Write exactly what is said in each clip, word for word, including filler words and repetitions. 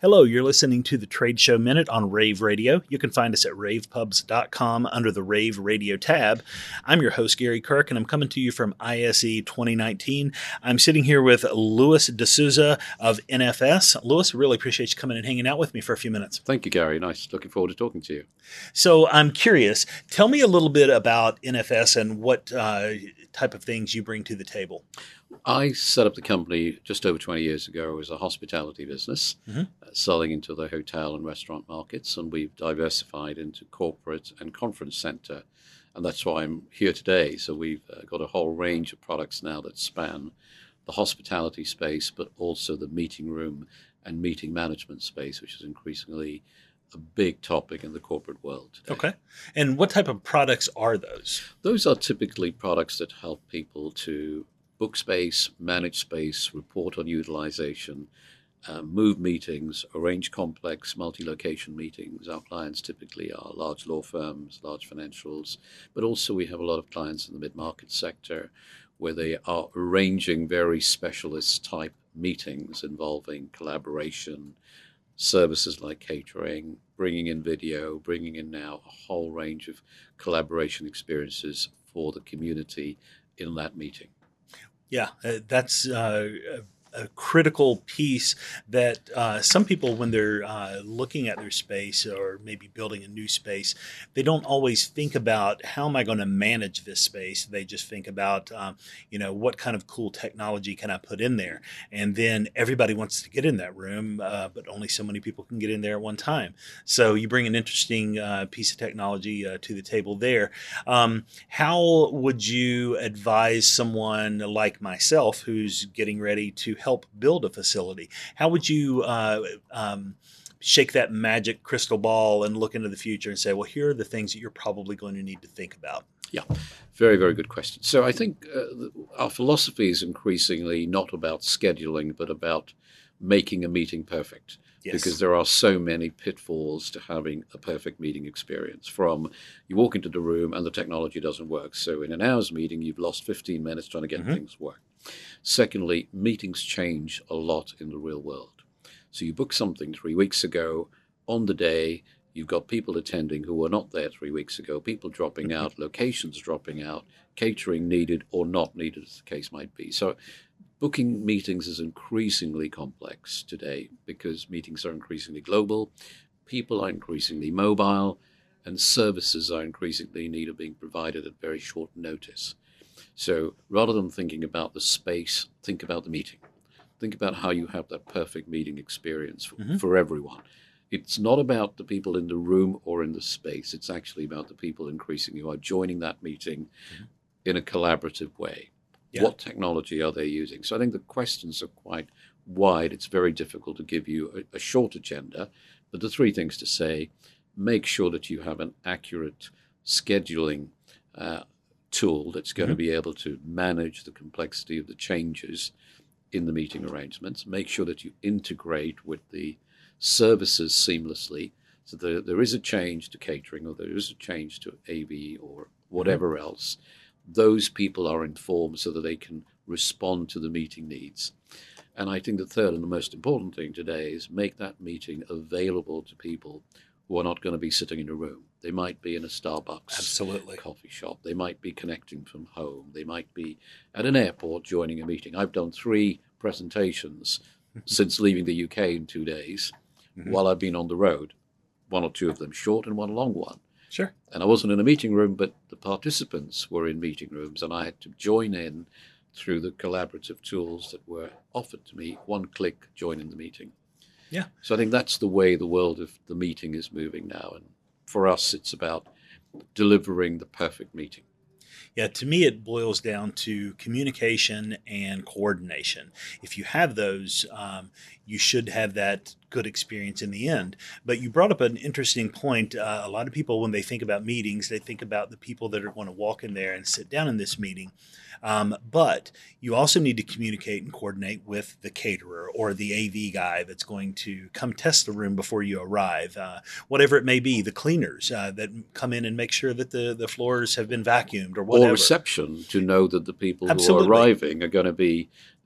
Hello, you're listening to the Trade Show Minute on Rave Radio. You can find us at rave pubs dot com under the Rave Radio tab. I'm your host, Gary Kirk, and I'm coming to you from I S E twenty nineteen. I'm sitting here with Louis D'Souza of N F S. Louis, really appreciate you coming and hanging out with me for a few minutes. Thank you, Gary. Nice. Looking forward to talking to you. So I'm curious, tell me a little bit about N F S and what uh, type of things you bring to the table. I set up the company just over twenty years ago as a hospitality business, mm-hmm. uh, selling into the hotel and restaurant markets, and we've diversified into corporate and conference center, and that's why I'm here today. So we've uh, got a whole range of products now that span the hospitality space, but also the meeting room and meeting management space, which is increasingly a big topic in the corporate world today. Okay. And what type of products are those? Those are typically products that help people to book space, manage space, report on utilization, uh, move meetings, arrange complex multi-location meetings. Our clients typically are large law firms, large financials, but also we have a lot of clients in the mid-market sector where they are arranging very specialist type meetings involving collaboration, services like catering, bringing in video, bringing in now a whole range of collaboration experiences for the community in that meeting. Yeah, uh, that's uh, a, a critical piece that uh, some people, when they're uh, looking at their space or maybe building a new space, they don't always think about how am I going to manage this space. They just think about, um, you know, what kind of cool technology can I put in there? And then everybody wants to get in that room, uh, but only so many people can get in there at one time. So you bring an interesting uh, piece of technology uh, to the table there. Um, how would you advise someone like myself who's getting ready to help build a facility? How would you uh, um, shake that magic crystal ball and look into the future and say, well, here are the things that you're probably going to need to think about? Yeah, very, very good question. So I think uh, our philosophy is increasingly not about scheduling, but about making a meeting perfect. Yes. Because there are so many pitfalls to having a perfect meeting experience. From you walk into the room and the technology doesn't work. So in an hour's meeting, you've lost fifteen minutes trying to get mm-hmm. things work. Secondly, meetings change a lot in the real world. So you book something three weeks ago. On the day, you've got people attending who were not there three weeks ago, people dropping mm-hmm. out, locations dropping out, catering needed or not needed, as the case might be. So booking meetings is increasingly complex today because meetings are increasingly global, people are increasingly mobile, and services are increasingly in need of being provided at very short notice. So rather than thinking about the space, think about the meeting. Think about how you have that perfect meeting experience for, mm-hmm. for everyone. It's not about the people in the room or in the space. It's actually about the people increasingly who are joining that meeting mm-hmm. in a collaborative way. Yeah. What technology are they using? So I think the questions are quite wide. It's very difficult to give you a, a short agenda. But the three things to say: make sure that you have an accurate scheduling uh, tool that's going mm-hmm. to be able to manage the complexity of the changes in the meeting arrangements. Make sure that you integrate with the services seamlessly. So there, there is a change to catering, or there is a change to A V or whatever mm-hmm. else. Those people are informed so that they can respond to the meeting needs. And I think the third and the most important thing today is make that meeting available to people who are not going to be sitting in a room. They might be in a Starbucks Absolutely. coffee shop. They might be connecting from home. They might be at an airport joining a meeting. I've done three presentations since leaving the U K in two days mm-hmm. while I've been on the road, one or two of them short and one long one. Sure. And I wasn't in a meeting room, but the participants were in meeting rooms, and I had to join in through the collaborative tools that were offered to me. One click, join in the meeting. Yeah. So I think that's the way the world of the meeting is moving now. And for us, it's about delivering the perfect meeting. Yeah, to me, it boils down to communication and coordination. If you have those, um, you should have that good experience in the end. But you brought up an interesting point. Uh, a lot of people, when they think about meetings, they think about the people that are going to walk in there and sit down in this meeting. Um, but you also need to communicate and coordinate with the caterer or the A V guy that's going to come test the room before you arrive, uh, whatever it may be, the cleaners uh, that come in and make sure that the, the floors have been vacuumed or whatever. Or reception to know that the people Absolutely. who are arriving are going to be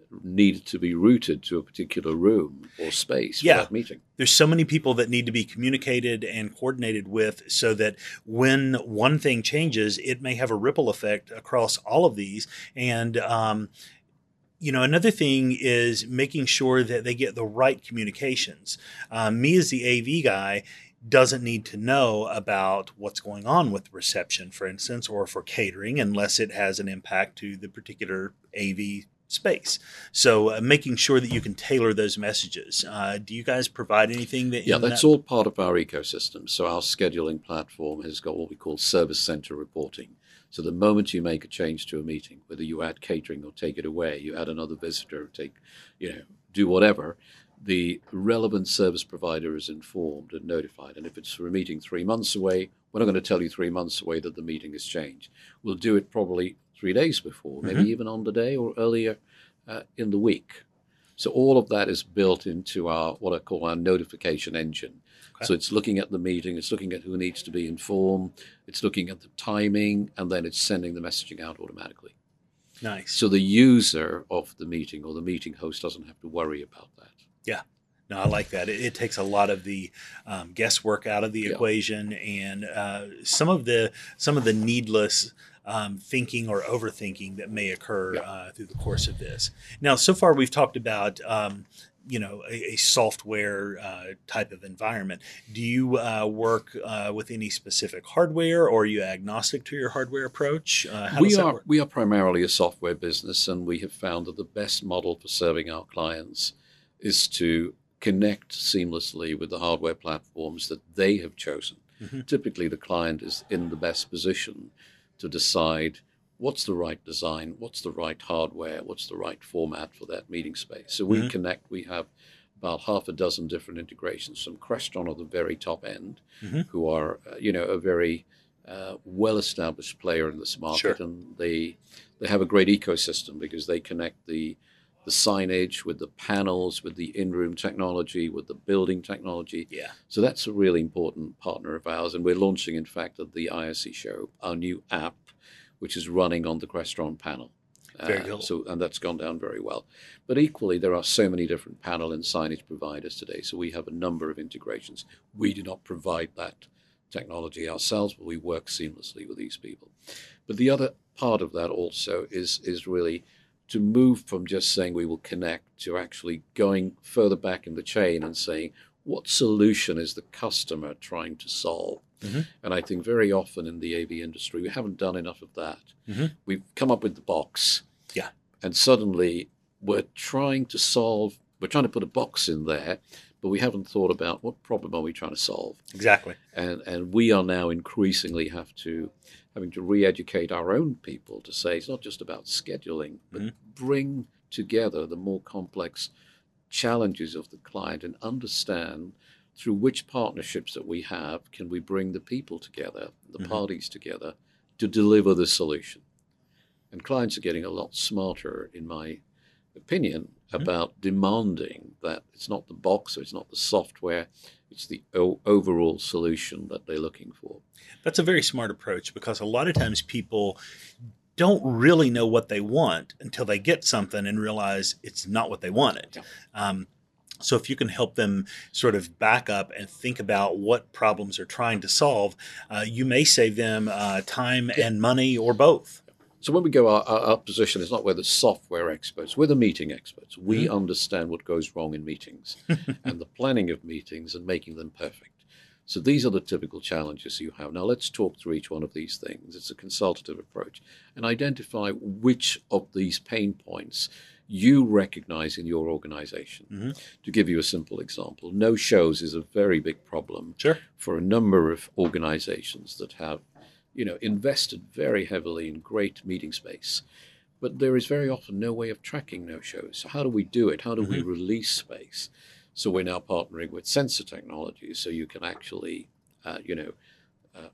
needed to be routed to a particular room or space yeah. for that meeting. There's so many people that need to be communicated and coordinated with so that when one thing changes, it may have a ripple effect across all of these. And, um, you know, another thing is making sure that they get the right communications. Um, me as the A V guy doesn't need to know about what's going on with reception, for instance, or for catering, unless it has an impact to the particular A V space. So uh, making sure that you can tailor those messages. Uh, do you guys provide anything that? Yeah, that's that? all part of our ecosystem. So our scheduling platform has got what we call service center reporting. So the moment you make a change to a meeting, whether you add catering or take it away, you add another visitor, take, you know, do whatever, the relevant service provider is informed and notified. And if it's for a meeting three months away, we're not going to tell you three months away that the meeting has changed. We'll do it probably three days before, maybe mm-hmm. even on the day or earlier uh, in the week. So all of that is built into our what I call our notification engine. Okay. So it's looking at the meeting, it's looking at who needs to be informed, it's looking at the timing, and then it's sending the messaging out automatically. Nice. So the user of the meeting or the meeting host doesn't have to worry about that. Yeah. No, I like that. It, it takes a lot of the um, guesswork out of the yeah. equation, and uh, some of the some of the needless um, thinking or overthinking that may occur yeah. uh, through the course of this. Now, so far we've talked about um, you know a, a software uh, type of environment. Do you uh, work uh, with any specific hardware, or are you agnostic to your hardware approach? Uh, how we does that are work? we are primarily a software business, and we have found that the best model for serving our clients is to connect seamlessly with the hardware platforms that they have chosen. Mm-hmm. Typically, the client is in the best position to decide what's the right design, what's the right hardware, what's the right format for that meeting space. So we mm-hmm. connect, we have about half a dozen different integrations from Crestron at the very top end, mm-hmm. who are, uh, you know, a very uh, well-established player in this market. Sure. And they they have a great ecosystem because they connect the the signage with the panels, with the in-room technology, with the building technology. Yeah. So that's a really important partner of ours. And we're launching, in fact, at the I S E show, our new app, which is running on the Crestron panel. Very uh, cool. So, and that's gone down very well. But equally, there are so many different panel and signage providers today. So we have a number of integrations. We do not provide that technology ourselves, but we work seamlessly with these people. But the other part of that also is is really to move from just saying we will connect to actually going further back in the chain and saying, what solution is the customer trying to solve? Mm-hmm. And I think very often in the A V industry, we haven't done enough of that. Mm-hmm. We've come up with the box. Yeah. And suddenly we're trying to solve, we're trying to put a box in there, but we haven't thought about what problem are we trying to solve. Exactly. And and we are now increasingly have to having to re-educate our own people to say it's not just about scheduling, but mm-hmm. bring together the more complex challenges of the client and understand through which partnerships that we have can we bring the people together, the mm-hmm. parties together to deliver the solution. And clients are getting a lot smarter, in my opinion, mm-hmm. about demanding that it's not the box or it's not the software, it's the o- overall solution that they're looking for. That's a very smart approach, because a lot of times people don't really know what they want until they get something and realize it's not what they wanted. Yeah. Um, so if you can help them sort of back up and think about what problems they're trying to solve, uh, you may save them uh, time yeah. and money, or both. So when we go, our, our, our position is not we're the software experts, we're the meeting experts. We mm-hmm. understand what goes wrong in meetings and the planning of meetings and making them perfect. So these are the typical challenges you have. Now let's talk through each one of these things. It's a consultative approach, and identify which of these pain points you recognize in your organization. Mm-hmm. To give you a simple example, no shows is a very big problem sure. for a number of organizations that have you know, invested very heavily in great meeting space. But there is very often no way of tracking no-shows. So how do we do it? How do mm-hmm. we release space? So we're now partnering with sensor technology, so you can actually, uh, you know, uh,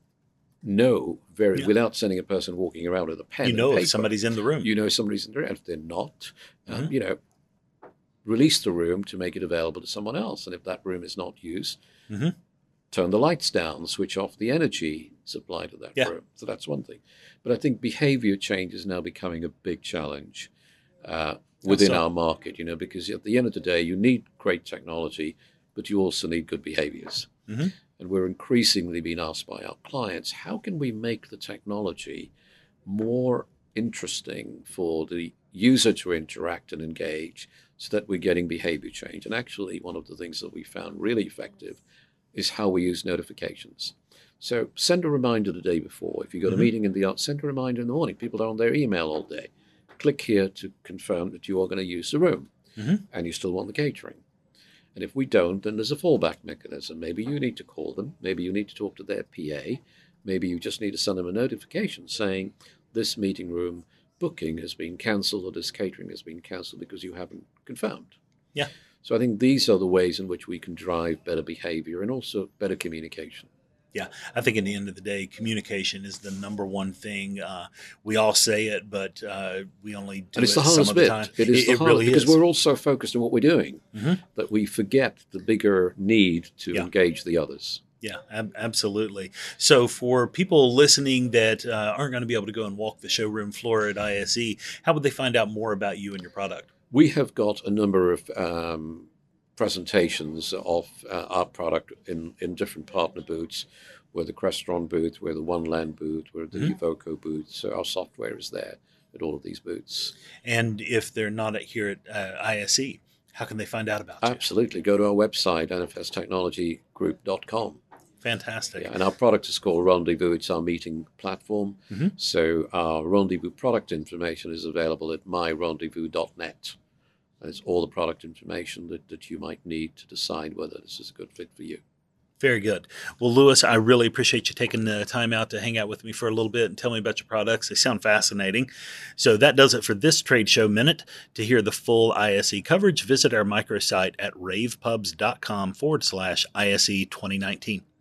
know very yeah. without sending a person walking around with a pen. You know and if somebody's in the room. You know somebody's in the room. If they're not, mm-hmm. um, you know, release the room to make it available to someone else. And if that room is not used, mm-hmm. turn the lights down, switch off the energy supply to that yeah. room. So that's one thing. But I think behavior change is now becoming a big challenge. uh, within so. our market, you know, because at the end of the day, you need great technology, but you also need good behaviors. Mm-hmm. And we're increasingly being asked by our clients, how can we make the technology more interesting for the user to interact and engage so that we're getting behavior change? And actually, one of the things that we found really effective is how we use notifications. So send a reminder the day before. If you've got mm-hmm. a meeting in the afternoon, send a reminder in the morning. People are on their email all day. Click here to confirm that you are going to use the room mm-hmm. and you still want the catering. And if we don't, then there's a fallback mechanism. Maybe you need to call them. Maybe you need to talk to their P A. Maybe you just need to send them a notification saying this meeting room booking has been cancelled or this catering has been cancelled because you haven't confirmed. Yeah. So I think these are the ways in which we can drive better behavior and also better communication. Yeah, I think at the end of the day, communication is the number one thing. Uh, we all say it, but uh, we only do and it's it the hardest some bit. of the time. It is it, the it hardest really because is. we're all so focused on what we're doing mm-hmm. that we forget the bigger need to yeah. engage the others. Yeah, ab- absolutely. So for people listening that uh, aren't going to be able to go and walk the showroom floor at I S E, how would they find out more about you and your product? We have got a number of um, presentations of uh, our product in, in different partner booths. We're the Crestron booth, we're the One Land booth, we're the mm-hmm. Evoco booth. So our software is there at all of these booths. And if they're not at, here at uh, I S E, how can they find out about you? Absolutely. Go to our website, N F S technology group dot com. Fantastic. Yeah, and our product is called Rendezvous. It's our meeting platform. Mm-hmm. So our Rendezvous product information is available at my rendezvous dot net. And it's all the product information that, that you might need to decide whether this is a good fit for you. Very good. Well, Louis, I really appreciate you taking the time out to hang out with me for a little bit and tell me about your products. They sound fascinating. So that does it for this Trade Show Minute. To hear the full I S E coverage, visit our microsite at ravepubs dot com forward slash I S E twenty nineteen.